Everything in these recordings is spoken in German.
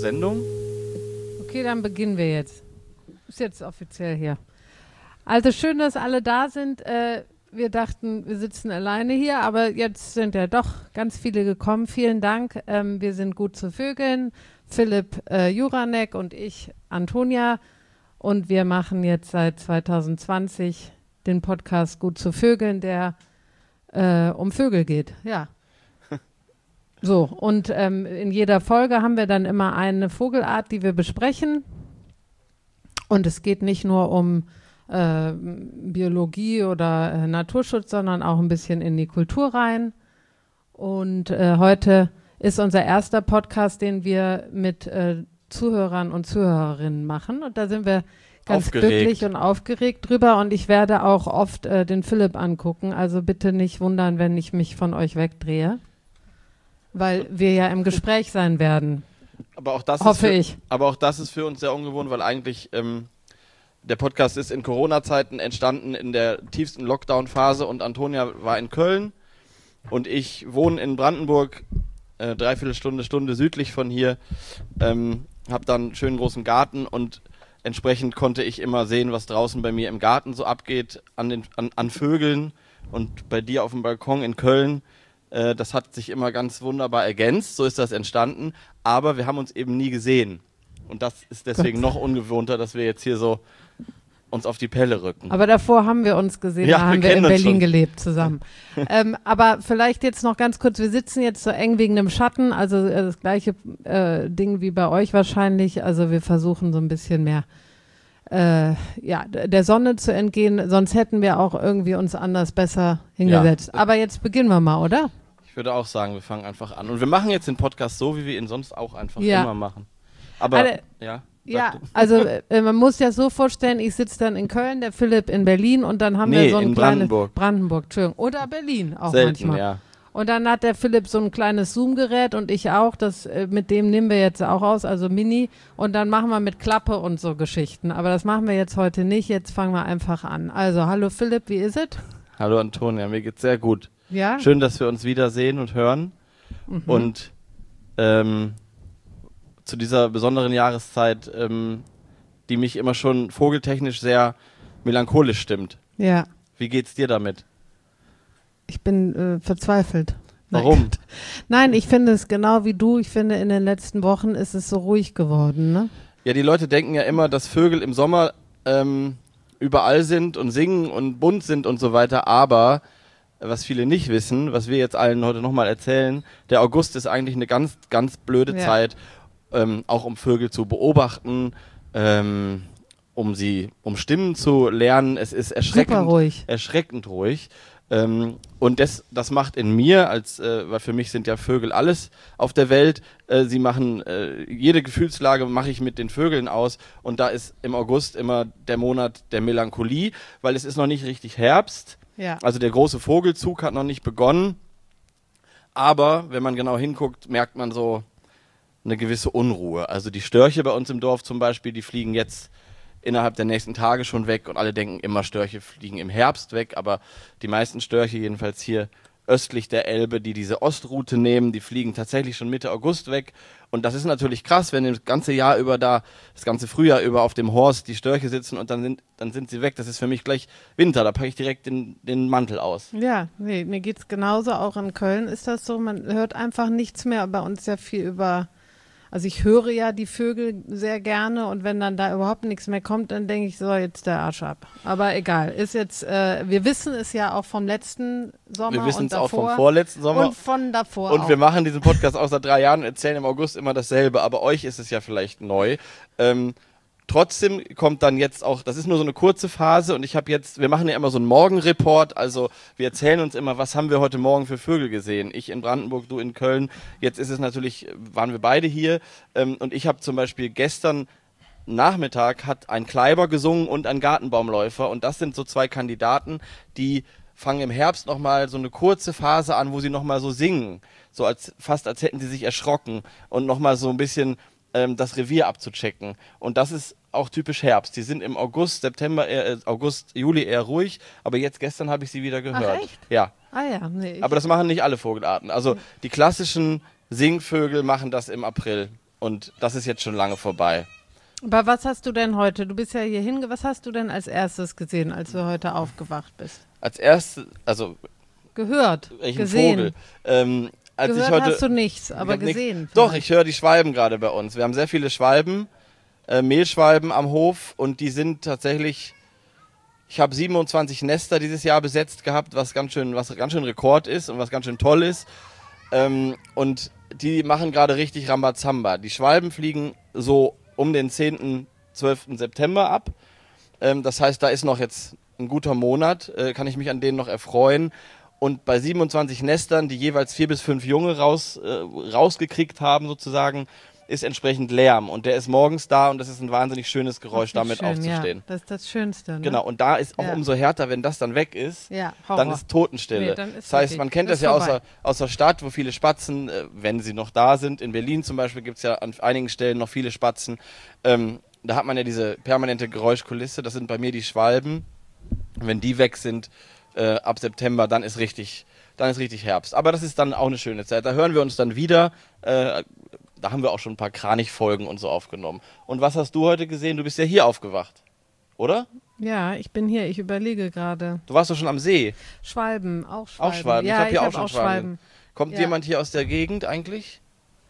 Sendung. Okay, dann beginnen wir jetzt. Ist jetzt offiziell hier. Also schön, dass alle da sind. Wir dachten, wir sitzen alleine hier, aber jetzt sind ja doch ganz viele gekommen. Vielen Dank. Wir sind gut zu Vögeln. Philipp Juranek und ich, Antonia. Und wir machen jetzt seit 2020 den Podcast Gut zu Vögeln, der um Vögel geht. Ja. So, und in jeder Folge haben wir dann immer eine Vogelart, die wir besprechen. Und es geht nicht nur um Biologie oder Naturschutz, sondern auch ein bisschen in die Kultur rein. Und heute ist unser erster Podcast, den wir mit Zuhörern und Zuhörerinnen machen. Und da sind wir ganz glücklich und aufgeregt drüber. Und ich werde auch oft den Philipp angucken. Also bitte nicht wundern, wenn ich mich von euch wegdrehe. Weil wir ja im Gespräch sein werden. Aber auch das hoffe ich. Aber auch das ist für uns sehr ungewohnt, weil eigentlich der Podcast ist in Corona-Zeiten entstanden in der tiefsten Lockdown-Phase und Antonia war in Köln und ich wohne in Brandenburg, Stunde südlich von hier, habe dann einen schönen großen Garten und entsprechend konnte ich immer sehen, was draußen bei mir im Garten so abgeht an Vögeln und bei dir auf dem Balkon in Köln. Das hat sich immer ganz wunderbar ergänzt, so ist das entstanden, aber wir haben uns eben nie gesehen. Und das ist deswegen noch ungewohnter, dass wir jetzt hier so uns auf die Pelle rücken. Aber davor haben wir uns gesehen, ja, da haben wir in Berlin gelebt zusammen. Aber vielleicht jetzt noch ganz kurz, wir sitzen jetzt so eng wegen dem Schatten, also das gleiche Ding wie bei euch wahrscheinlich, also wir versuchen so ein bisschen mehr der Sonne zu entgehen, sonst hätten wir auch irgendwie uns anders besser hingesetzt. Ja. Aber jetzt beginnen wir mal, oder? Ich würde auch sagen, wir fangen einfach an. Und wir machen jetzt den Podcast so, wie wir ihn sonst auch einfach immer machen. Aber, also man muss ja so vorstellen, ich sitze dann in Köln, der Philipp in Berlin und dann haben wir so ein kleines Brandenburg, Entschuldigung. Oder Berlin auch selten, manchmal. Ja. Und dann hat der Philipp so ein kleines Zoom-Gerät und ich auch, mit dem nehmen wir jetzt auch aus, also Mini. Und dann machen wir mit Klappe und so Geschichten. Aber das machen wir jetzt heute nicht, jetzt fangen wir einfach an. Also, hallo Philipp, wie ist es? Hallo Antonia, mir geht's sehr gut. Ja? Schön, dass wir uns wiedersehen und hören. Mhm. Und zu dieser besonderen Jahreszeit, die mich immer schon vogeltechnisch sehr melancholisch stimmt. Ja. Wie geht's dir damit? Ich bin verzweifelt. Warum? Nein, ich finde es genau wie du. Ich finde, in den letzten Wochen ist es so ruhig geworden, ne? Ja, die Leute denken ja immer, dass Vögel im Sommer überall sind und singen und bunt sind und so weiter, aber was viele nicht wissen, was wir jetzt allen heute nochmal erzählen, der August ist eigentlich eine ganz, ganz blöde Zeit, auch um Vögel zu beobachten, um Stimmen zu lernen. Es ist erschreckend ruhig. Und das macht in mir, weil für mich sind ja Vögel alles auf der Welt, sie machen, jede Gefühlslage mache ich mit den Vögeln aus und da ist im August immer der Monat der Melancholie, weil es ist noch nicht richtig Herbst, also der große Vogelzug hat noch nicht begonnen, aber wenn man genau hinguckt, merkt man so eine gewisse Unruhe. Also die Störche bei uns im Dorf zum Beispiel, die fliegen jetzt innerhalb der nächsten Tage schon weg und alle denken immer, Störche fliegen im Herbst weg, aber die meisten Störche, jedenfalls hier östlich der Elbe, die diese Ostroute nehmen, die fliegen tatsächlich schon Mitte August weg und das ist natürlich krass, wenn das ganze Jahr über das ganze Frühjahr über auf dem Horst die Störche sitzen und dann sind sie weg, das ist für mich gleich Winter, da packe ich direkt den Mantel aus. Ja, nee, mir geht's genauso, auch in Köln ist das so, man hört einfach nichts mehr, bei uns ja viel über. Also ich höre ja die Vögel sehr gerne und wenn dann da überhaupt nichts mehr kommt, dann denke ich so, jetzt der Arsch ab. Aber egal, ist jetzt, wir wissen es ja auch vom letzten Sommer wir wissen und es davor. Auch vom vorletzten Sommer. Und von davor Und auch. wir machen diesen Podcast auch seit 3 Jahren und erzählen im August immer dasselbe, aber euch ist es ja vielleicht neu. Trotzdem kommt dann jetzt auch, das ist nur so eine kurze Phase und wir machen ja immer so einen Morgenreport, also wir erzählen uns immer, was haben wir heute Morgen für Vögel gesehen. Ich in Brandenburg, du in Köln, jetzt ist es natürlich, waren wir beide hier und ich habe zum Beispiel gestern Nachmittag hat ein Kleiber gesungen und ein Gartenbaumläufer und das sind so 2 Kandidaten, die fangen im Herbst nochmal so eine kurze Phase an, wo sie nochmal so singen, so fast als hätten sie sich erschrocken und nochmal so ein bisschen das Revier abzuchecken. Und das ist auch typisch Herbst. Die sind im August, Juli eher ruhig, aber gestern habe ich sie wieder gehört. Ach, echt? Ja. Ah ja, nee. Aber das machen nicht alle Vogelarten. Also die klassischen Singvögel machen das im April. Und das ist jetzt schon lange vorbei. Aber was hast du denn heute? Du bist ja hier was hast du denn als erstes gesehen, als du heute aufgewacht bist? Als erstes, also Gehört, welchen gesehen. Vogel? Als Gehört ich heute, hast du nichts, aber hab nix- gesehen. Doch, vielleicht. ich höre die Schwalben gerade bei uns. Wir haben sehr viele Schwalben, Mehlschwalben am Hof und die sind tatsächlich, ich habe 27 Nester dieses Jahr besetzt gehabt, was ganz schön Rekord ist und was ganz schön toll ist. Und die machen gerade richtig Rambazamba. Die Schwalben fliegen so um den 10., 12. September ab. Das heißt, da ist noch jetzt ein guter Monat, kann ich mich an denen noch erfreuen. Und bei 27 Nestern, die jeweils 4 bis 5 Junge rausgekriegt haben sozusagen, ist entsprechend Lärm. Und der ist morgens da und das ist ein wahnsinnig schönes Geräusch, Ach, wie damit schön, aufzustehen. Ja, das ist das Schönste. Ne? Genau, und da ist auch Ja. umso härter, wenn das dann weg ist, Ja, dann Horror. ist Totenstille. Nee, dann ist das heißt, wirklich- man kennt das das ja vorbei. aus der Stadt, wo viele Spatzen, wenn sie noch da sind, in Berlin zum Beispiel gibt es ja an einigen Stellen noch viele Spatzen, da hat man ja diese permanente Geräuschkulisse, das sind bei mir die Schwalben. Und wenn die weg sind, ab September, dann ist richtig Herbst. Aber das ist dann auch eine schöne Zeit. Da hören wir uns dann wieder. Da haben wir auch schon ein paar Kranich-Folgen und so aufgenommen. Und was hast du heute gesehen? Du bist ja hier aufgewacht, oder? Ja, ich bin hier, ich überlege gerade. Du warst doch schon am See. Schwalben, auch Schwalben. Auch Schwalben. Ja, ich habe hier hab auch schon Schwalben. Kommt Ja. jemand hier aus der Gegend eigentlich?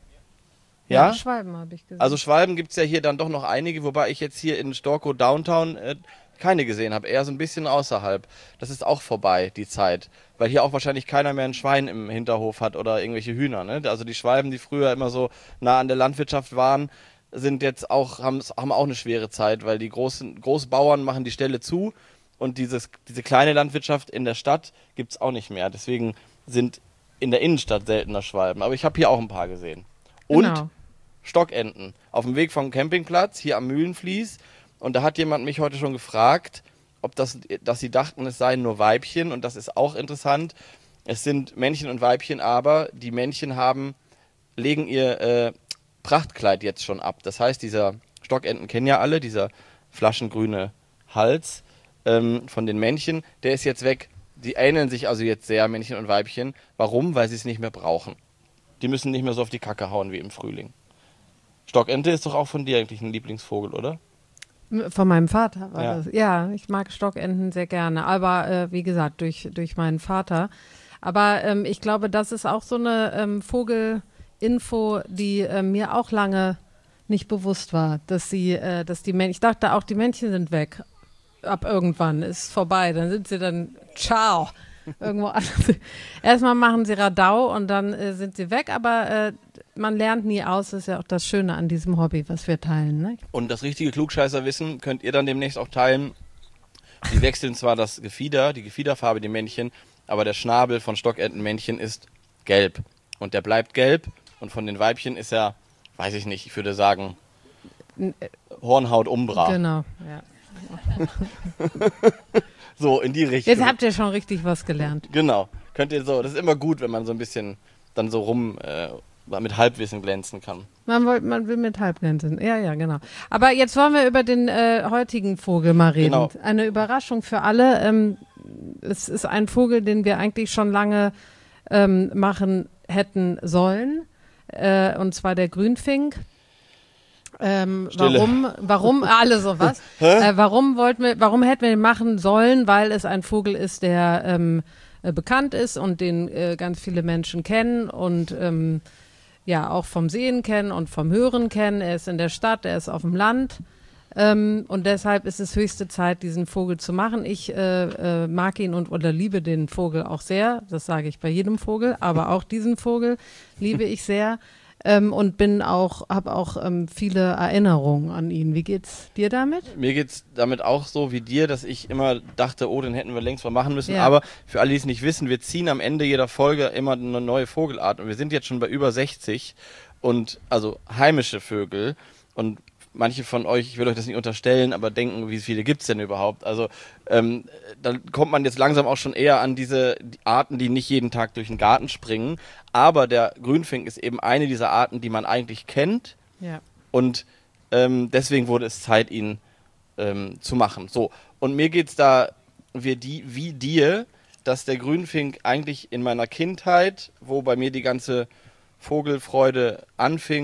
Ja, Ja? Schwalben habe ich gesehen. Also Schwalben gibt es ja hier dann doch noch einige, wobei ich jetzt hier in Storkow Downtown keine gesehen habe. Eher so ein bisschen außerhalb. Das ist auch vorbei, die Zeit. Weil hier auch wahrscheinlich keiner mehr ein Schwein im Hinterhof hat oder irgendwelche Hühner. Ne? Also die Schwalben, die früher immer so nah an der Landwirtschaft waren, sind jetzt auch, haben auch eine schwere Zeit, weil die Großbauern machen die Ställe zu und diese kleine Landwirtschaft in der Stadt gibt es auch nicht mehr. Deswegen sind in der Innenstadt seltener Schwalben. Aber ich habe hier auch ein paar gesehen. Und Genau. Stockenten auf dem Weg vom Campingplatz hier am Mühlenfließ. Und da hat jemand mich heute schon gefragt, dass sie dachten, es seien nur Weibchen. Und das ist auch interessant. Es sind Männchen und Weibchen, aber die Männchen legen ihr Prachtkleid jetzt schon ab. Das heißt, dieser Stockenten kennen ja alle, dieser flaschengrüne Hals von den Männchen, der ist jetzt weg. Die ähneln sich also jetzt sehr, Männchen und Weibchen. Warum? Weil sie es nicht mehr brauchen. Die müssen nicht mehr so auf die Kacke hauen wie im Frühling. Stockente ist doch auch von dir eigentlich ein Lieblingsvogel, oder? Von meinem Vater war Ja. das. Ja, ich mag Stockenten sehr gerne. Aber wie gesagt, durch meinen Vater. Aber ich glaube, das ist auch so eine Vogelinfo, die mir auch lange nicht bewusst war, dass die Männchen, ich dachte auch, die Männchen sind weg. Ab irgendwann ist vorbei. Dann sind sie dann, ciao, irgendwo anders. Erstmal machen sie Radau und dann sind sie weg, aber man lernt nie aus. Das ist ja auch das Schöne an diesem Hobby, was wir teilen. Ne? Und das richtige Klugscheißerwissen könnt ihr dann demnächst auch teilen. Die wechseln zwar das Gefieder, die Gefiederfarbe, die Männchen, aber der Schnabel von Stockentenmännchen ist gelb. Und der bleibt gelb. Und von den Weibchen ist er, weiß ich nicht, ich würde sagen, Hornhaut Umbra. Genau, ja. So, in die Richtung. Jetzt habt ihr schon richtig was gelernt. Genau. Könnt ihr so, das ist immer gut, wenn man so ein bisschen dann so mit Halbwissen glänzen kann. Man will mit Halbglänzen. Ja, genau. Aber jetzt wollen wir über den heutigen Vogel mal reden. Genau. Eine Überraschung für alle. Es ist ein Vogel, den wir eigentlich schon lange machen hätten sollen. Und zwar der Grünfink. Stille. Warum alle sowas? Warum hätten wir den machen sollen? Weil es ein Vogel ist, der bekannt ist und den ganz viele Menschen kennen und ja auch vom Sehen kennen und vom Hören kennen. Er ist in der Stadt, er ist auf dem Land. Und deshalb ist es höchste Zeit, diesen Vogel zu machen. Ich mag ihn oder liebe den Vogel auch sehr. Das sage ich bei jedem Vogel, aber auch diesen Vogel liebe ich sehr. Und habe auch viele Erinnerungen an ihn. Wie geht's dir damit? Mir geht's damit auch so wie dir, dass ich immer dachte, oh, den hätten wir längst mal machen müssen. Ja. Aber für alle, die es nicht wissen, wir ziehen am Ende jeder Folge immer eine neue Vogelart. Und wir sind jetzt schon bei über 60 und also heimische Vögel. Und manche von euch, ich will euch das nicht unterstellen, aber denken, wie viele gibt's denn überhaupt? Also dann kommt man jetzt langsam auch schon eher an die Arten, die nicht jeden Tag durch den Garten springen. Aber der Grünfink ist eben eine dieser Arten, die man eigentlich kennt. Ja. Und deswegen wurde es Zeit, ihn zu machen. So, und mir geht's da wie dir, dass der Grünfink eigentlich in meiner Kindheit, wo bei mir die ganze Vogelfreude anfing,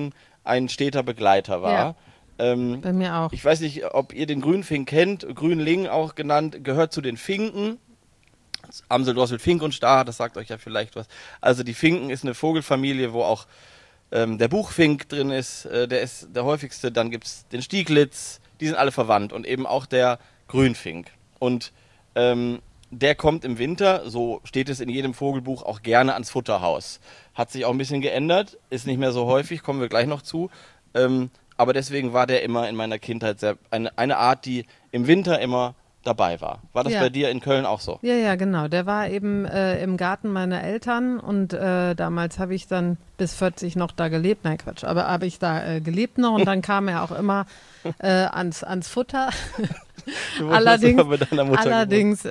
ein steter Begleiter war. Ja. Bei mir auch. Ich weiß nicht, ob ihr den Grünfink kennt, Grünling auch genannt, gehört zu den Finken. Amsel, Drossel, Fink und Star, das sagt euch ja vielleicht was. Also die Finken ist eine Vogelfamilie, wo auch der Buchfink drin ist, der ist der häufigste. Dann gibt es den Stieglitz, die sind alle verwandt und eben auch der Grünfink. Und der kommt im Winter, so steht es in jedem Vogelbuch, auch gerne ans Futterhaus. Hat sich auch ein bisschen geändert, ist nicht mehr so häufig, kommen wir gleich noch zu. Aber deswegen war der immer in meiner Kindheit eine Art, die im Winter immer dabei war. War das bei dir in Köln auch so? Ja, genau. Der war eben im Garten meiner Eltern und damals habe ich dann bis 40 noch da gelebt. Nein, Quatsch, aber habe ich da gelebt noch und dann kam er auch immer ans Futter. allerdings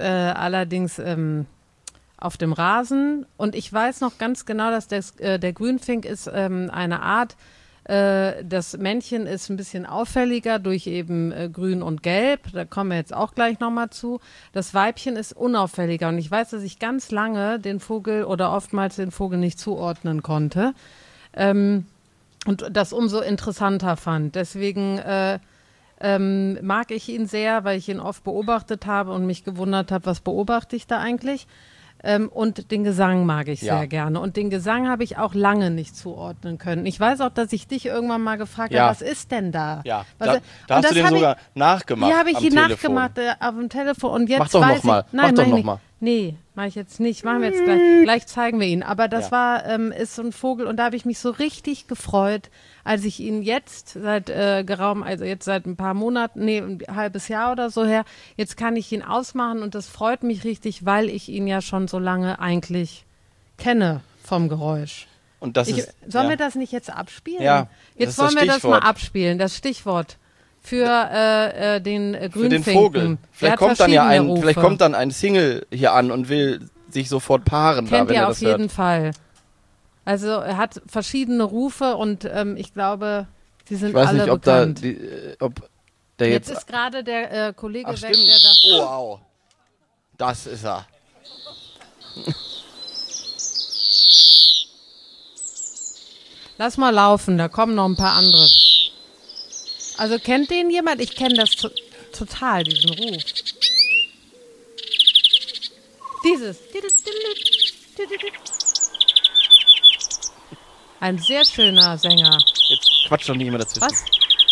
auf dem Rasen. Und ich weiß noch ganz genau, dass der Grünfink ist eine Art. Das Männchen ist ein bisschen auffälliger durch eben Grün und Gelb. Da kommen wir jetzt auch gleich nochmal zu. Das Weibchen ist unauffälliger. Und ich weiß, dass ich ganz lange den Vogel oder oftmals den Vogel nicht zuordnen konnte. Und das umso interessanter fand. Deswegen mag ich ihn sehr, weil ich ihn oft beobachtet habe und mich gewundert habe, was beobachte ich da eigentlich. Und den Gesang mag ich sehr gerne. Und den Gesang habe ich auch lange nicht zuordnen können. Ich weiß auch, dass ich dich irgendwann mal gefragt habe, was ist denn da? Ja, da hast du den sogar nachgemacht. Ja, habe ich ihn nachgemacht auf dem Telefon. Und jetzt mach doch nochmal. Mach doch nochmal. Nee, mache ich jetzt nicht. Machen wir jetzt gleich. Gleich zeigen wir ihn. Aber das ist so ein Vogel und da habe ich mich so richtig gefreut, als ich ihn jetzt seit seit ein paar Monaten, ein halbes Jahr oder so her, jetzt kann ich ihn ausmachen und das freut mich richtig, weil ich ihn ja schon so lange eigentlich kenne vom Geräusch. Und das sollen wir das nicht jetzt abspielen? Ja. Jetzt wollen wir das mal abspielen, das Stichwort. Für den Grünfinken. Für den Vogel. Vielleicht kommt dann ein Single hier an und will sich sofort paaren. Kennt wenn ihr er auf jeden Fall. Also er hat verschiedene Rufe und ich glaube, sie sind alle bekannt. Ich weiß nicht, ob der jetzt ist gerade der Kollege weg, stimmt. der da... Oh, wow. Das ist er. Lass mal laufen, da kommen noch ein paar andere. Also kennt den jemand? Ich kenne das total, diesen Ruf. Dieses. Ein sehr schöner Sänger. Jetzt quatscht doch nicht immer dazwischen. Was?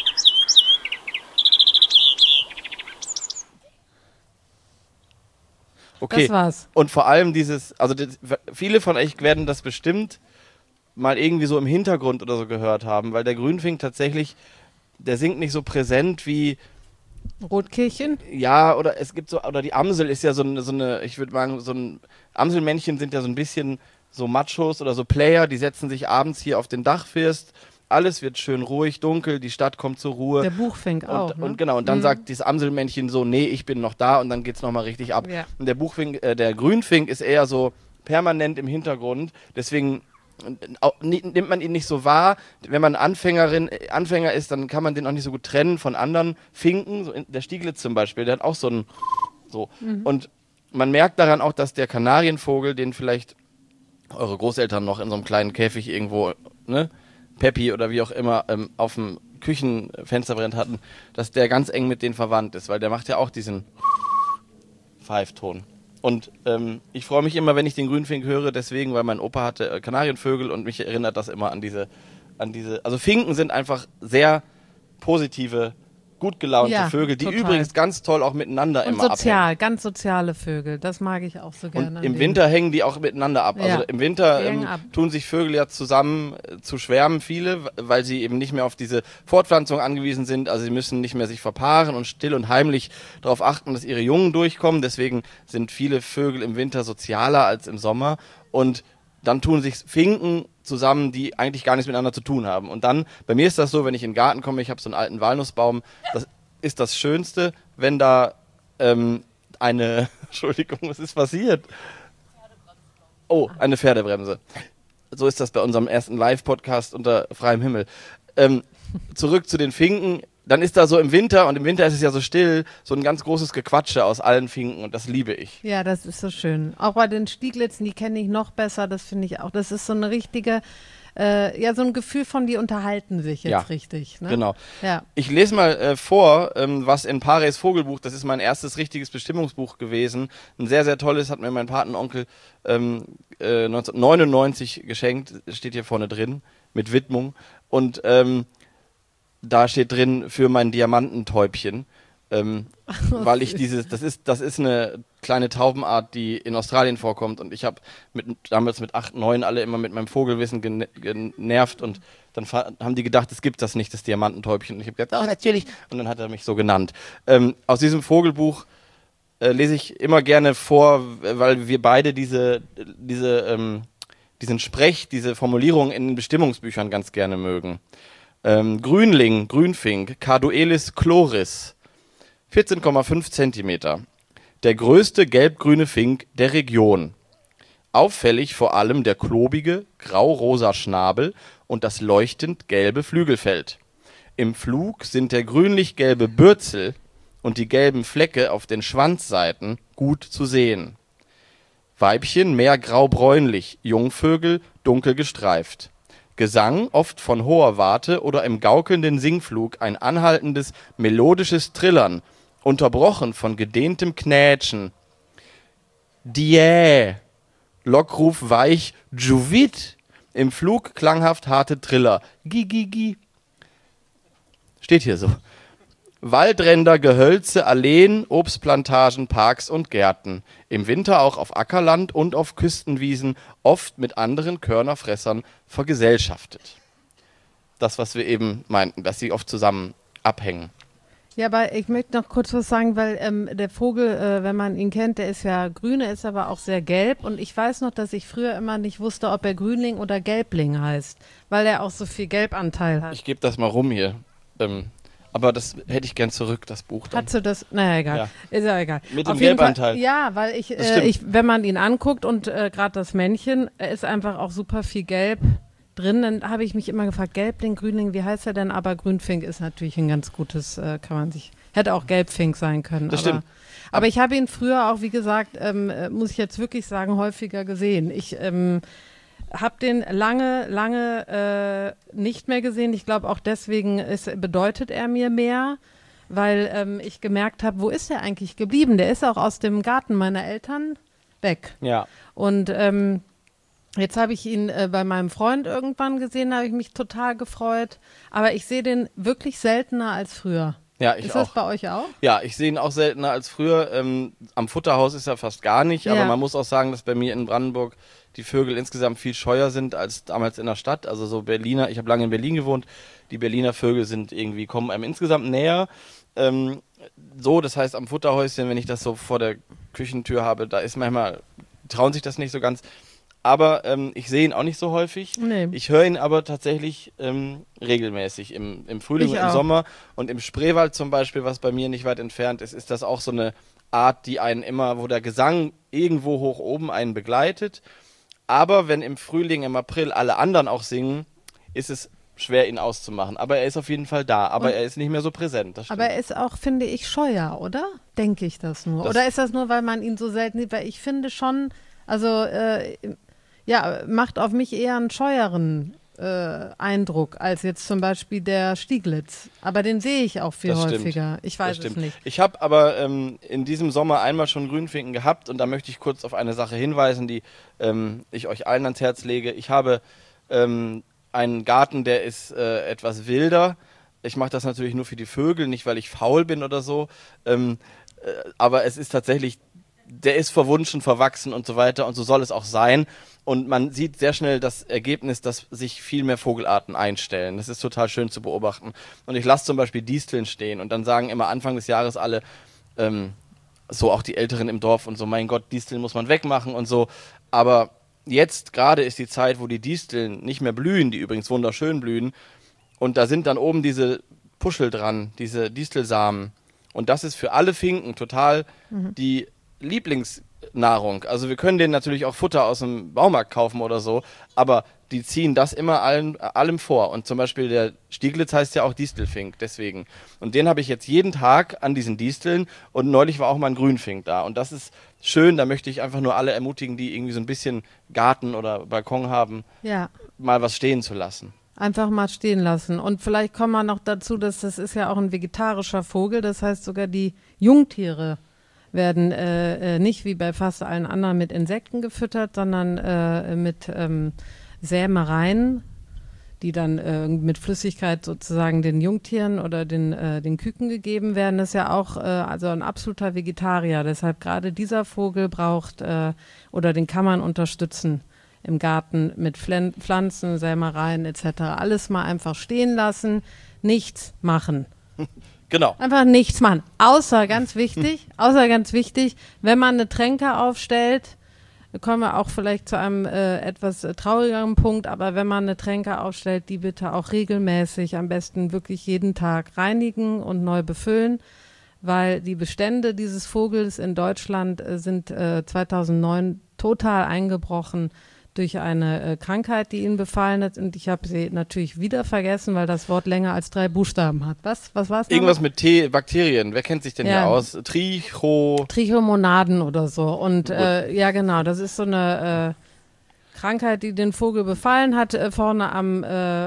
Okay. Das war's. Und vor allem viele von euch werden das bestimmt mal irgendwie so im Hintergrund oder so gehört haben, weil der Grünfink tatsächlich, der singt nicht so präsent wie Rotkehlchen? Ja, oder es gibt oder die Amsel ist ja so eine, ich würde sagen, Amselmännchen sind ja so ein bisschen so Machos oder so Player, die setzen sich abends hier auf den Dachfirst, alles wird schön ruhig, dunkel, die Stadt kommt zur Ruhe. Der Buchfink auch, ne? Und genau, und dann sagt dieses Amselmännchen so, nee, ich bin noch da und dann geht's nochmal richtig ab. Ja. Und der Grünfink ist eher so permanent im Hintergrund, deswegen nimmt man ihn nicht so wahr. Wenn man Anfänger ist, dann kann man den auch nicht so gut trennen von anderen Finken. So der Stieglitz zum Beispiel, der hat auch so. Und man merkt daran auch, dass der Kanarienvogel, den vielleicht eure Großeltern noch in so einem kleinen Käfig irgendwo, ne, Peppi oder wie auch immer, auf dem Küchenfensterbrett hatten, dass der ganz eng mit denen verwandt ist, weil der macht ja auch diesen Pfeifton. Und ich freue mich immer, wenn ich den Grünfink höre, deswegen, weil mein Opa hatte Kanarienvögel und mich erinnert das immer an diese, also Finken sind einfach sehr positive, gut gelaunte Vögel, die übrigens ganz toll auch miteinander immer abhängen. Ganz soziale Vögel, das mag ich auch so gerne. Und im Winter hängen die auch miteinander ab. Also im Winter tun sich Vögel ja zusammen zu schwärmen, viele, weil sie eben nicht mehr auf diese Fortpflanzung angewiesen sind. Also sie müssen nicht mehr sich verpaaren und still und heimlich darauf achten, dass ihre Jungen durchkommen. Deswegen sind viele Vögel im Winter sozialer als im Sommer. Und dann tun sich Finken zusammen, die eigentlich gar nichts miteinander zu tun haben. Und dann, bei mir ist das so, wenn ich in den Garten komme, ich habe so einen alten Walnussbaum, das ist das Schönste, wenn da Entschuldigung, was ist passiert? Oh, eine Pferdebremse. So ist das bei unserem ersten Live-Podcast unter freiem Himmel. Zurück zu den Finken. Dann ist da so im Winter, und im Winter ist es ja so still, so ein ganz großes Gequatsche aus allen Finken und das liebe ich. Ja, das ist so schön. Auch bei den Stieglitzen, die kenne ich noch besser, das finde ich auch. Das ist so eine richtige ja, so ein Gefühl von, die unterhalten sich jetzt richtig. Ne? Genau. Ja. Ich lese mal vor, was in Pares Vogelbuch, das ist mein erstes richtiges Bestimmungsbuch gewesen, ein sehr, sehr tolles, hat mir mein Patenonkel 1999 geschenkt, steht hier vorne drin, mit Widmung. Und da steht drin für mein Diamantentäubchen. Weil ich das ist eine kleine Taubenart, die in Australien vorkommt, und ich habe damals mit 8, 9 alle immer mit meinem Vogelwissen genervt, und dann haben die gedacht, es gibt das nicht, das Diamantentäubchen, und ich habe gesagt, oh, natürlich, und dann hat er mich so genannt. Aus diesem Vogelbuch lese ich immer gerne vor, weil wir beide diesen Sprech, diese Formulierung in den Bestimmungsbüchern ganz gerne mögen. Grünling, Grünfink, Carduelis chloris, 14,5 Zentimeter. Der größte gelbgrüne Fink der Region. Auffällig vor allem der klobige, grau-rosa Schnabel und das leuchtend gelbe Flügelfeld. Im Flug sind der grünlich-gelbe Bürzel und die gelben Flecke auf den Schwanzseiten gut zu sehen. Weibchen mehr grau-bräunlich, Jungvögel dunkel gestreift. Gesang oft von hoher Warte oder im gaukelnden Singflug ein anhaltendes, melodisches Trillern, unterbrochen von gedehntem Knätschen. Diä, Lockruf weich, Juvit, im Flug klanghaft harte Triller. Gi, gi, gi. Steht hier so. Waldränder, Gehölze, Alleen, Obstplantagen, Parks und Gärten. Im Winter auch auf Ackerland und auf Küstenwiesen, oft mit anderen Körnerfressern vergesellschaftet. Das, was wir eben meinten, dass sie oft zusammen abhängen. Ja, aber ich möchte noch kurz was sagen, weil der Vogel, wenn man ihn kennt, der ist ja grün, er ist aber auch sehr gelb. Und ich weiß noch, dass ich früher immer nicht wusste, ob er Grünling oder Gelbling heißt, weil er auch so viel Gelbanteil hat. Ich gebe das mal rum hier. Aber das hätte ich gern zurück, das Buch dann. Hast du das? Naja, egal. Ja. Ist ja egal. Mit dem Gelbanteil. Ja, weil wenn man ihn anguckt und gerade das Männchen, ist einfach auch super viel Gelb drin. Dann habe ich mich immer gefragt, Gelbling, Grünling, wie heißt er denn? Aber Grünfink ist natürlich ein ganz gutes, hätte auch Gelbfink sein können. Das stimmt. Aber ich habe ihn früher auch, wie gesagt, muss ich jetzt wirklich sagen, häufiger gesehen. Ich habe den lange nicht mehr gesehen. Ich glaube auch deswegen bedeutet er mir mehr, weil ich gemerkt habe, wo ist er eigentlich geblieben? Der ist auch aus dem Garten meiner Eltern weg. Ja. Und jetzt habe ich ihn bei meinem Freund irgendwann gesehen, da habe ich mich total gefreut. Aber ich sehe den wirklich seltener als früher. Ja, ich auch. Ist das bei euch auch? Ja, ich sehe ihn auch seltener als früher. Am Futterhaus ist er fast gar nicht, aber man muss auch sagen, dass bei mir in Brandenburg die Vögel insgesamt viel scheuer sind als damals in der Stadt. Also so Berliner, ich habe lange in Berlin gewohnt, die Berliner Vögel kommen einem insgesamt näher. Das heißt am Futterhäuschen, wenn ich das so vor der Küchentür habe, da ist manchmal, trauen sich das nicht so ganz. Aber ich sehe ihn auch nicht so häufig. Nee. Ich höre ihn aber tatsächlich regelmäßig im Frühling und im Sommer. Und im Spreewald zum Beispiel, was bei mir nicht weit entfernt ist, ist das auch so eine Art, die einen immer, wo der Gesang irgendwo hoch oben einen begleitet. Aber wenn im Frühling, im April alle anderen auch singen, ist es schwer, ihn auszumachen. Aber er ist auf jeden Fall da. Aber er ist nicht mehr so präsent. Das stimmt. Aber er ist auch, finde ich, scheuer, oder? Denke ich das nur. Oder ist das nur, weil man ihn so selten sieht? Weil ich finde schon, also macht auf mich eher einen scheueren Eindruck als jetzt zum Beispiel der Stieglitz. Aber den sehe ich auch viel häufiger. Ich weiß es nicht. Ich habe aber in diesem Sommer einmal schon Grünfinken gehabt, und da möchte ich kurz auf eine Sache hinweisen, die ich euch allen ans Herz lege. Ich habe einen Garten, der ist etwas wilder. Ich mache das natürlich nur für die Vögel, nicht weil ich faul bin oder so. Aber es ist tatsächlich, der ist verwunschen, verwachsen und so weiter, und so soll es auch sein. Und man sieht sehr schnell das Ergebnis, dass sich viel mehr Vogelarten einstellen. Das ist total schön zu beobachten. Und ich lasse zum Beispiel Disteln stehen, und dann sagen immer Anfang des Jahres alle, so auch die Älteren im Dorf und so, mein Gott, Disteln muss man wegmachen und so. Aber jetzt gerade ist die Zeit, wo die Disteln nicht mehr blühen, die übrigens wunderschön blühen. Und da sind dann oben diese Puschel dran, diese Distelsamen. Und das ist für alle Finken total die Lieblingsnahrung. Also wir können denen natürlich auch Futter aus dem Baumarkt kaufen oder so, aber die ziehen das immer allem vor. Und zum Beispiel der Stieglitz heißt ja auch Distelfink, deswegen. Und den habe ich jetzt jeden Tag an diesen Disteln und neulich war auch mal ein Grünfink da. Und das ist schön, da möchte ich einfach nur alle ermutigen, die irgendwie so ein bisschen Garten oder Balkon haben, mal was stehen zu lassen. Einfach mal stehen lassen. Und vielleicht kommen wir noch dazu, dass das ist ja auch ein vegetarischer Vogel, das heißt sogar die Jungtiere werden nicht wie bei fast allen anderen mit Insekten gefüttert, sondern mit Sämereien, die dann mit Flüssigkeit sozusagen den Jungtieren oder den Küken gegeben werden. Das ist ja auch also ein absoluter Vegetarier. Deshalb gerade dieser Vogel braucht oder den kann man unterstützen im Garten mit Pflanzen, Sämereien etc. Alles mal einfach stehen lassen, nichts machen. Genau. Einfach nichts machen. Außer ganz wichtig, wenn man eine Tränke aufstellt, kommen wir auch vielleicht zu einem etwas traurigeren Punkt, aber wenn man eine Tränke aufstellt, die bitte auch regelmäßig, am besten wirklich jeden Tag reinigen und neu befüllen, weil die Bestände dieses Vogels in Deutschland sind 2009 total eingebrochen durch eine Krankheit, die ihn befallen hat. Und ich habe sie natürlich wieder vergessen, weil das Wort länger als 3 Buchstaben hat. Was war's noch? Irgendwas mit T, Bakterien. Wer kennt sich denn hier aus? Trichomonaden oder so. Und ja, genau, das ist so eine Krankheit, die den Vogel befallen hat. Vorne am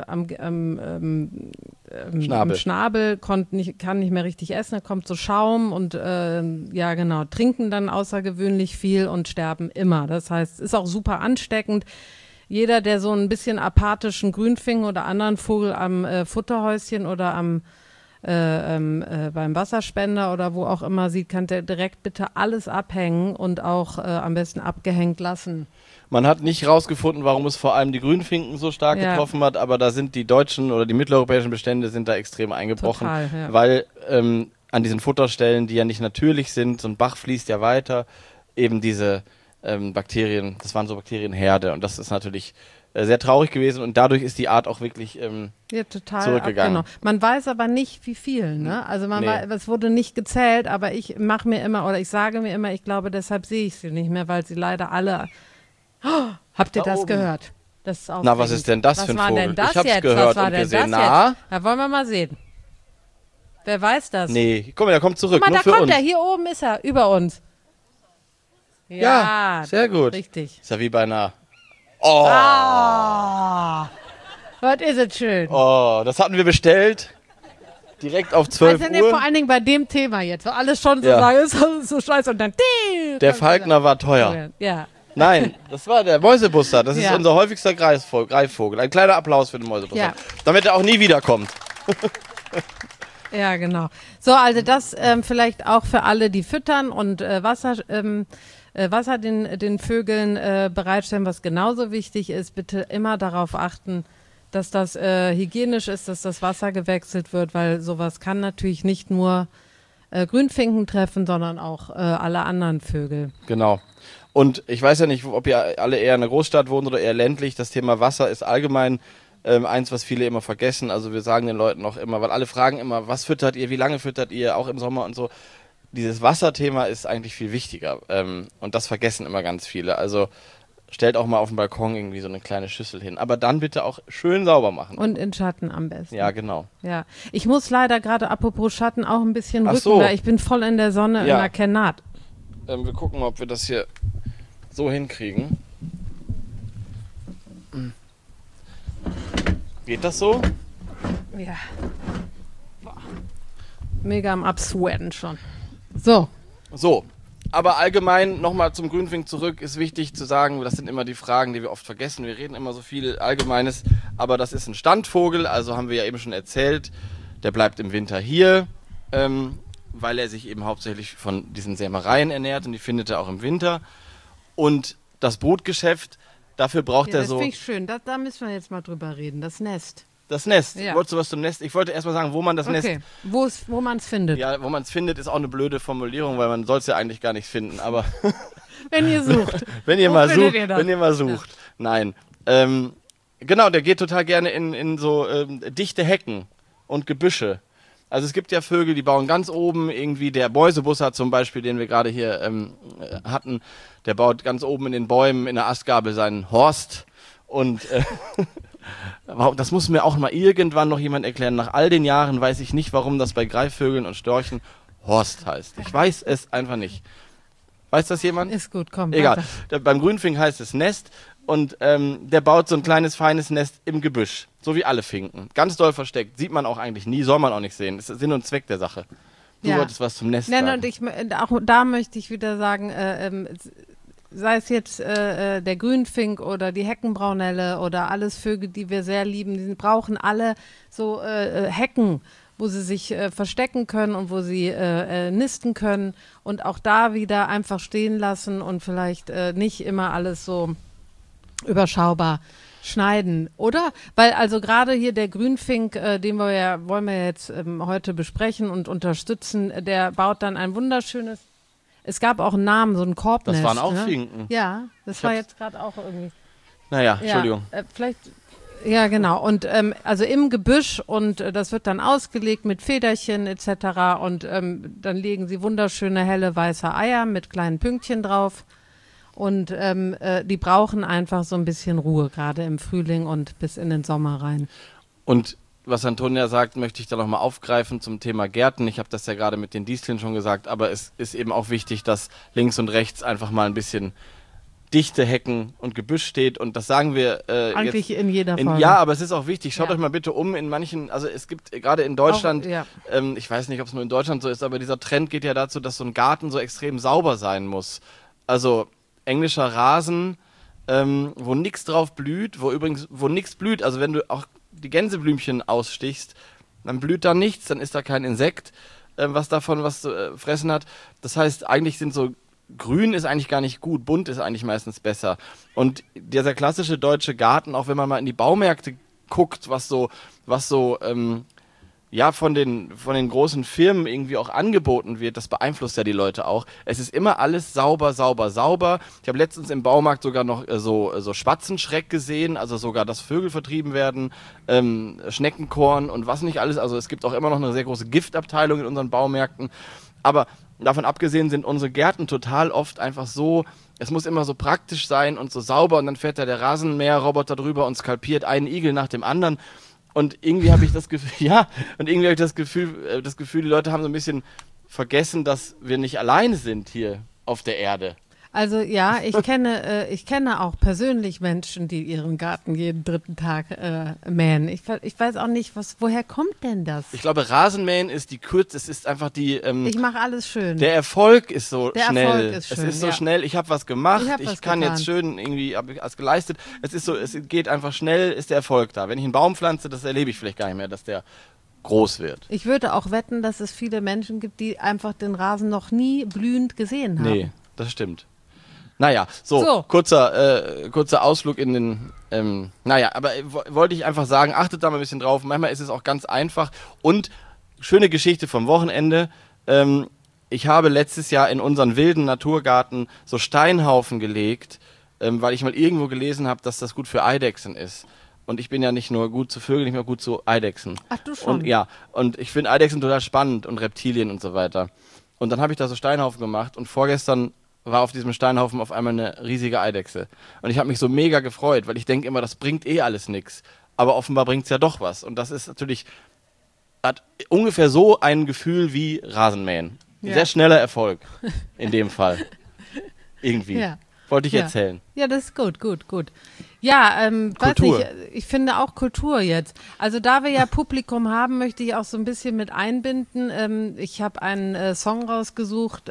Schnabel kann nicht mehr richtig essen, da kommt so Schaum und ja genau, trinken dann außergewöhnlich viel und sterben immer. Das heißt, ist auch super ansteckend. Jeder, der so ein bisschen apathischen Grünfink oder anderen Vogel am Futterhäuschen oder beim Wasserspender oder wo auch immer sieht, kann der direkt bitte alles abhängen und auch am besten abgehängt lassen. Man hat nicht rausgefunden, warum es vor allem die Grünfinken so stark getroffen hat, aber da sind die deutschen oder die mitteleuropäischen Bestände sind da extrem eingebrochen, total, weil an diesen Futterstellen, die ja nicht natürlich sind, so ein Bach fließt ja weiter, eben diese Bakterien, das waren so Bakterienherde und das ist natürlich sehr traurig gewesen und dadurch ist die Art auch wirklich total zurückgegangen. Abgenommen. Man weiß aber nicht, wie viel, ne? Also es wurde nicht gezählt, aber ich sage mir immer, ich glaube, deshalb sehe ich sie nicht mehr, weil sie leider alle. Oh, habt ihr da das oben gehört? Das ist Na, was ist denn das für ein Vogel? Denn das ich hab's jetzt? gehört und gesehen. Na? Da wollen wir mal sehen. Wer weiß das? Nee, guck mal, der kommt zurück. Guck mal, nur da für kommt uns. er. Hier oben ist er, über uns. Ja, sehr gut. Richtig. Ist ja wie bei einer. Oh, was ist es schön. oh, das hatten wir bestellt. Direkt auf 12 Also Uhr. vor allen Dingen bei dem Thema jetzt, wo alles schon so sagen, ist so scheiße und dann. Der Falkner war teuer. Ja. Nein, das war der Mäusebuster. Das ist unser häufigster Greifvogel. Ein kleiner Applaus für den Mäusebuster. Ja. Damit er auch nie wiederkommt. Ja, genau. So, also das vielleicht auch für alle, die füttern und Wasser den Vögeln bereitstellen, was genauso wichtig ist. Bitte immer darauf achten, dass das hygienisch ist, dass das Wasser gewechselt wird, weil sowas kann natürlich nicht nur Grünfinken treffen, sondern auch alle anderen Vögel. Genau. Und ich weiß ja nicht, ob ihr alle eher in einer Großstadt wohnt oder eher ländlich. Das Thema Wasser ist allgemein eins, was viele immer vergessen. Also wir sagen den Leuten auch immer, weil alle fragen immer, was füttert ihr, wie lange füttert ihr, auch im Sommer und so. Dieses Wasserthema ist eigentlich viel wichtiger. Und das vergessen immer ganz viele. Also stellt auch mal auf dem Balkon irgendwie so eine kleine Schüssel hin. Aber dann bitte auch schön sauber machen. Und in Schatten am besten. Ja, genau. Ja, ich muss leider gerade, apropos Schatten, auch ein bisschen rücken, so. weil ich bin voll in der Sonne in der Kernat. Wir gucken mal, ob wir das hier so hinkriegen. Geht das so? Ja. Boah. Mega am Absweaten schon. So. So. Aber allgemein nochmal zum Grünfink zurück, ist wichtig zu sagen, das sind immer die Fragen, die wir oft vergessen. Wir reden immer so viel Allgemeines, aber das ist ein Standvogel, also haben wir ja eben schon erzählt, der bleibt im Winter hier, weil er sich eben hauptsächlich von diesen Sämereien ernährt und die findet er auch im Winter. Und das Brutgeschäft, dafür braucht er das so... Das finde ich schön, da müssen wir jetzt mal drüber reden, das Nest. Das Nest. Ja. Wolltest du was zum Nest? Ich wollte erst mal sagen, wo man das Nest... Wo man es findet. Ja, wo man es findet, ist auch eine blöde Formulierung, weil man soll es ja eigentlich gar nicht finden, aber... Wenn ihr sucht. wenn ihr mal sucht. Ja. Nein. Genau, der geht total gerne in so dichte Hecken und Gebüsche. Also es gibt ja Vögel, die bauen ganz oben irgendwie, der Mäusebussard zum Beispiel, den wir gerade hier hatten, der baut ganz oben in den Bäumen in der Astgabel seinen Horst Und das muss mir auch mal irgendwann noch jemand erklären. Nach all den Jahren weiß ich nicht, warum das bei Greifvögeln und Störchen Horst heißt. Ich weiß es einfach nicht. Weiß das jemand? Ist gut, komm. Egal. Beim Grünfink heißt es Nest und der baut so ein kleines, feines Nest im Gebüsch. So wie alle Finken. Ganz doll versteckt. Sieht man auch eigentlich nie, soll man auch nicht sehen. Das ist Sinn und Zweck der Sache. Du wolltest was zum Nest sagen. Und auch da möchte ich wieder sagen, sei es jetzt der Grünfink oder die Heckenbraunelle oder alles Vögel, die wir sehr lieben, die brauchen alle so Hecken, wo sie sich verstecken können und wo sie nisten können und auch da wieder einfach stehen lassen und vielleicht nicht immer alles so überschaubar schneiden, oder? Weil also gerade hier der Grünfink, den wollen wir jetzt heute besprechen und unterstützen, der baut dann ein wunderschönes, es gab auch einen Namen, so ein Korbnest. Das waren auch Finken. Ja, das war jetzt gerade auch irgendwie. Naja, Entschuldigung. Vielleicht, ja genau, und also im Gebüsch und das wird dann ausgelegt mit Federchen etc. und dann legen sie wunderschöne helle weiße Eier mit kleinen Pünktchen drauf. Und die brauchen einfach so ein bisschen Ruhe, gerade im Frühling und bis in den Sommer rein. Und was Antonia sagt, möchte ich da nochmal aufgreifen zum Thema Gärten. Ich habe das ja gerade mit den Disteln schon gesagt, aber es ist eben auch wichtig, dass links und rechts einfach mal ein bisschen dichte Hecken und Gebüsch steht. Und das sagen wir eigentlich jetzt in jeder Folge. Ja, aber es ist auch wichtig. Schaut euch mal bitte um in manchen, also es gibt gerade in Deutschland, auch, ich weiß nicht, ob es nur in Deutschland so ist, aber dieser Trend geht ja dazu, dass so ein Garten so extrem sauber sein muss. Also englischer Rasen, wo nichts drauf blüht, wo nichts blüht, also wenn du auch die Gänseblümchen ausstichst, dann blüht da nichts, dann ist da kein Insekt, was davon was zu fressen hat. Das heißt, eigentlich sind so, grün ist eigentlich gar nicht gut, bunt ist eigentlich meistens besser. Und dieser klassische deutsche Garten, auch wenn man mal in die Baumärkte guckt, was so von den großen Firmen irgendwie auch angeboten wird, das beeinflusst ja die Leute auch. Es ist immer alles sauber, sauber, sauber. Ich habe letztens im Baumarkt sogar noch so Spatzenschreck gesehen, also sogar, dass Vögel vertrieben werden, Schneckenkorn und was nicht alles. Also es gibt auch immer noch eine sehr große Giftabteilung in unseren Baumärkten. Aber davon abgesehen sind unsere Gärten total oft einfach so, es muss immer so praktisch sein und so sauber und dann fährt da der Rasenmäherroboter drüber und skalpiert einen Igel nach dem anderen. Und irgendwie habe ich das Gefühl, die Leute haben so ein bisschen vergessen, dass wir nicht alleine sind hier auf der Erde. Also ja, ich kenne auch persönlich Menschen, die ihren Garten jeden dritten Tag mähen. Ich weiß auch nicht, woher kommt denn das? Ich glaube, Rasenmähen ist es ist einfach die... ich mache alles schön. Der Erfolg ist so schnell. Der Erfolg ist schön, es ist so schnell, ich habe was gemacht, ich kann getan. jetzt schön irgendwie, habe ich was geleistet. Es geht einfach schnell, ist der Erfolg da. Wenn ich einen Baum pflanze, das erlebe ich vielleicht gar nicht mehr, dass der groß wird. Ich würde auch wetten, dass es viele Menschen gibt, die einfach den Rasen noch nie blühend gesehen haben. Nee, das stimmt. Naja, so. Kurzer Ausflug in den, aber wollte ich einfach sagen, achtet da mal ein bisschen drauf. Manchmal ist es auch ganz einfach. Und schöne Geschichte vom Wochenende. Ich habe letztes Jahr in unseren wilden Naturgarten so Steinhaufen gelegt, weil ich mal irgendwo gelesen habe, dass das gut für Eidechsen ist. Und ich bin ja nicht nur gut zu Vögeln, ich bin auch gut zu Eidechsen. Ach, du schon? Und ich finde Eidechsen total spannend und Reptilien und so weiter. Und dann habe ich da so Steinhaufen gemacht und vorgestern war auf diesem Steinhaufen auf einmal eine riesige Eidechse. Und ich habe mich so mega gefreut, weil ich denke immer, das bringt alles nichts. Aber offenbar bringt es ja doch was. Und das ist natürlich, hat ungefähr so ein Gefühl wie Rasenmähen. Ja. Sehr schneller Erfolg in dem Fall. Irgendwie. Ja. Wollte ich erzählen. Ja, das ist gut. Ja, weiß nicht, ich finde auch Kultur jetzt. Also da wir ja Publikum haben, möchte ich auch so ein bisschen mit einbinden. Ich habe einen Song rausgesucht,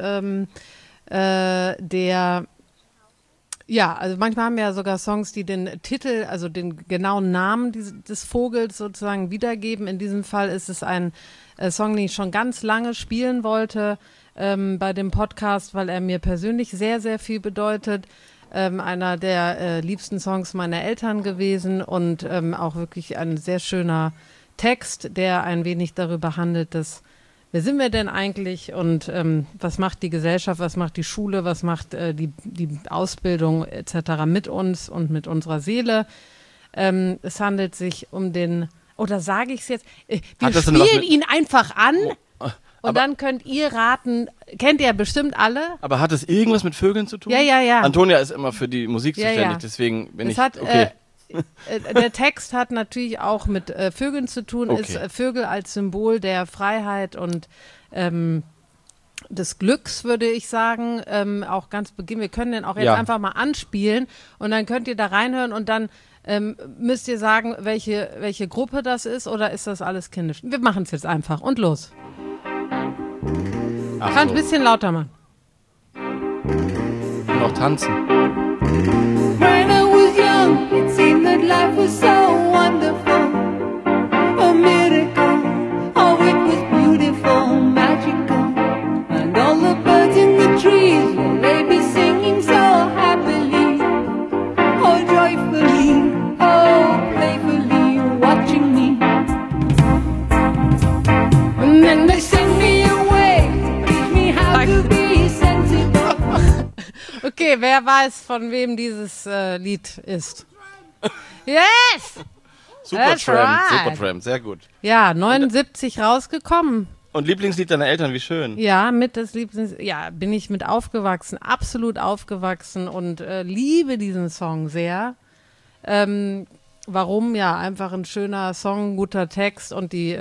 also manchmal haben wir ja sogar Songs, die den Titel, also den genauen Namen des Vogels sozusagen wiedergeben. In diesem Fall ist es ein Song, den ich schon ganz lange spielen wollte bei dem Podcast, weil er mir persönlich sehr, sehr viel bedeutet. Einer der liebsten Songs meiner Eltern gewesen und auch wirklich ein sehr schöner Text, der ein wenig darüber handelt, dass wer sind wir denn eigentlich und was macht die Gesellschaft, was macht die Schule, was macht die Ausbildung etc. mit uns und mit unserer Seele. Es handelt sich um den, oder sage ich es jetzt, wir spielen ihn einfach an und dann könnt ihr raten, kennt ihr ja bestimmt alle. Aber hat es irgendwas mit Vögeln zu tun? Ja. Antonia ist immer für die Musik zuständig, deswegen bin ich, okay. der Text hat natürlich auch mit Vögeln zu tun, Okay. ist Vögel als Symbol der Freiheit und des Glücks, würde ich sagen, auch ganz Beginn. Wir können den auch jetzt Ja. einfach mal anspielen und dann könnt ihr da reinhören und dann müsst ihr sagen, welche Gruppe das ist oder ist das alles kindisch? Wir machen es jetzt einfach und los. Ach Kann ein so. bisschen lauter machen. Noch tanzen. When I was young, it seemed that life was so wonderful, a miracle. Oh, it was beautiful, magical, and all the birds in the trees, well, they be singing so happily, oh, joyfully, oh, playfully, watching me. And then they send me away, teach me how to be sensible. Okay, wer weiß, von wem dieses Lied ist? Yes! That's right. Supertramp, sehr gut. Ja, 79 rausgekommen. Und Lieblingslied deiner Eltern, wie schön. Ja, bin ich mit aufgewachsen, absolut aufgewachsen und liebe diesen Song sehr. Warum? Ja, einfach ein schöner Song, guter Text und die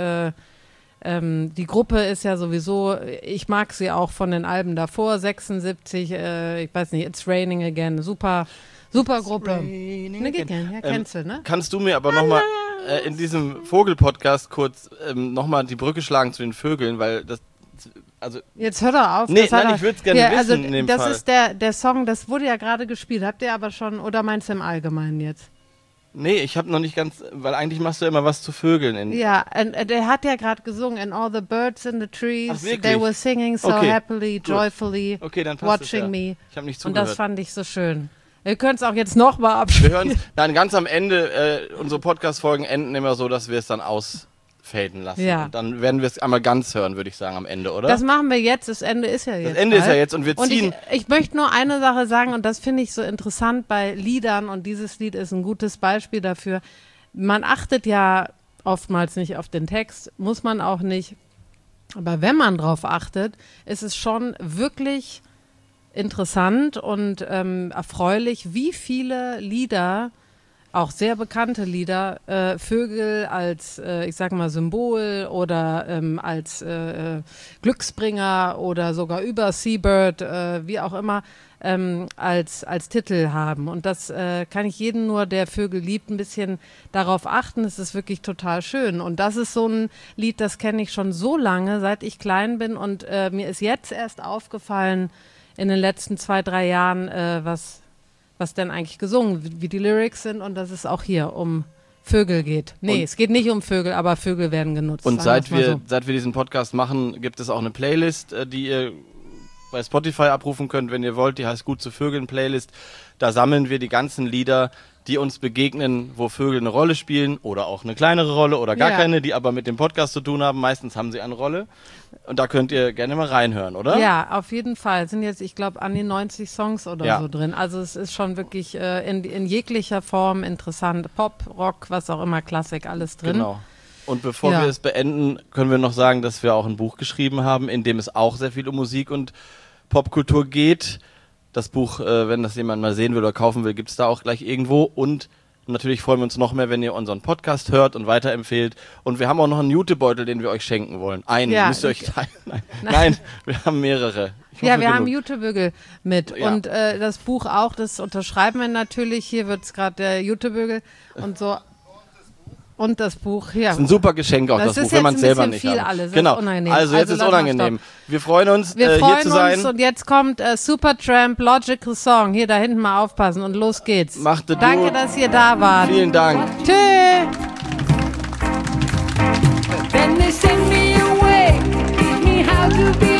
Gruppe ist ja sowieso, ich mag sie auch von den Alben davor, 76, ich weiß nicht, It's Raining Again, super Gruppe. Again. Ja, kennst du, ne? Kannst du mir aber nochmal in diesem Vogel-Podcast kurz nochmal die Brücke schlagen zu den Vögeln, weil das, also, Jetzt hör doch auf. nee, das hat nein, er- ich würde es gerne Ja, wissen also, in dem das Fall. ist der Song, das wurde ja gerade gespielt. Habt ihr aber schon, oder meinst du im Allgemeinen jetzt? Nee, ich habe noch nicht ganz, weil eigentlich machst du immer was zu Vögeln. Ja, der hat ja gerade gesungen, and all the birds in the trees, Ach, wirklich? they were singing so Okay, happily, gut. joyfully, Okay, dann passt watching es, ja. me. Ich habe nicht Und das zugehört. fand ich so schön. Wir können es auch jetzt nochmal Wir abspielen. hören dann ganz am Ende, unsere Podcast-Folgen enden immer so, dass wir es dann ausfaden lassen. Ja. Und dann werden wir es einmal ganz hören, würde ich sagen, am Ende, oder? Das machen wir jetzt, das Ende ist ja jetzt. Das Ende ist ja bald. jetzt und wir Und ziehen. ich möchte nur eine Sache sagen und das finde ich so interessant bei Liedern und dieses Lied ist ein gutes Beispiel dafür. Man achtet ja oftmals nicht auf den Text, muss man auch nicht. Aber wenn man drauf achtet, ist es schon wirklich interessant und erfreulich, wie viele Lieder, auch sehr bekannte Lieder, Vögel als, ich sag mal, Symbol oder als Glücksbringer oder sogar über Seabird, wie auch immer, als Titel haben. Und das kann ich jedem nur, der Vögel liebt, ein bisschen darauf achten. Es ist wirklich total schön. Und das ist so ein Lied, das kenne ich schon so lange, seit ich klein bin. Und mir ist jetzt erst aufgefallen, in den letzten 2-3 Jahren, was denn eigentlich gesungen, wie die Lyrics sind und dass es auch hier um Vögel geht. Nee, Und- es geht nicht um Vögel, aber Vögel werden genutzt. Und sagen seit wir's mal wir, seit wir diesen Podcast machen, gibt es auch eine Playlist, die ihr bei Spotify abrufen könnt, wenn ihr wollt. Die heißt Gut zu Vögeln Playlist. Da sammeln wir die ganzen Lieder, die uns begegnen, wo Vögel eine Rolle spielen oder auch eine kleinere Rolle oder gar Ja. keine, die aber mit dem Podcast zu tun haben. Meistens haben sie eine Rolle. Und da könnt ihr gerne mal reinhören, oder? Ja, auf jeden Fall. Es sind jetzt, ich glaube, an die 90 Songs oder Ja. so drin. Also es ist schon wirklich in jeglicher Form interessant. Pop, Rock, was auch immer, Klassik, alles drin. Genau. Und bevor Ja. wir es beenden, können wir noch sagen, dass wir auch ein Buch geschrieben haben, in dem es auch sehr viel um Musik und Popkultur geht. Das Buch, wenn das jemand mal sehen will oder kaufen will, gibt es da auch gleich irgendwo. Und natürlich freuen wir uns noch mehr, wenn ihr unseren Podcast hört und weiterempfehlt. Und wir haben auch noch einen Jutebeutel, den wir euch schenken wollen. Einen, Ja, müsst ihr euch teilen. Nein, wir haben mehrere. Ich Ja, hoffe, wir haben genug. Jutebügel mit. Ja. Und das Buch auch, das unterschreiben wir natürlich. Hier wird es gerade der Jutebügel und so. Und das Buch, ja. Das ist ein super Geschenk auch, Das das ist Buch, wenn man es jetzt ein selber bisschen nicht viel hat. alles, das Genau. ist unangenehm. Also jetzt Also ist lass mal unangenehm. Wir freuen uns, Wir hier freuen zu sein. uns und jetzt kommt Supertramp Logical Song. Hier da hinten mal aufpassen und los geht's. Macht es Danke, gut. dass ihr da wart. Vielen Dank. Tschüss. Then they send me away, teach me how to be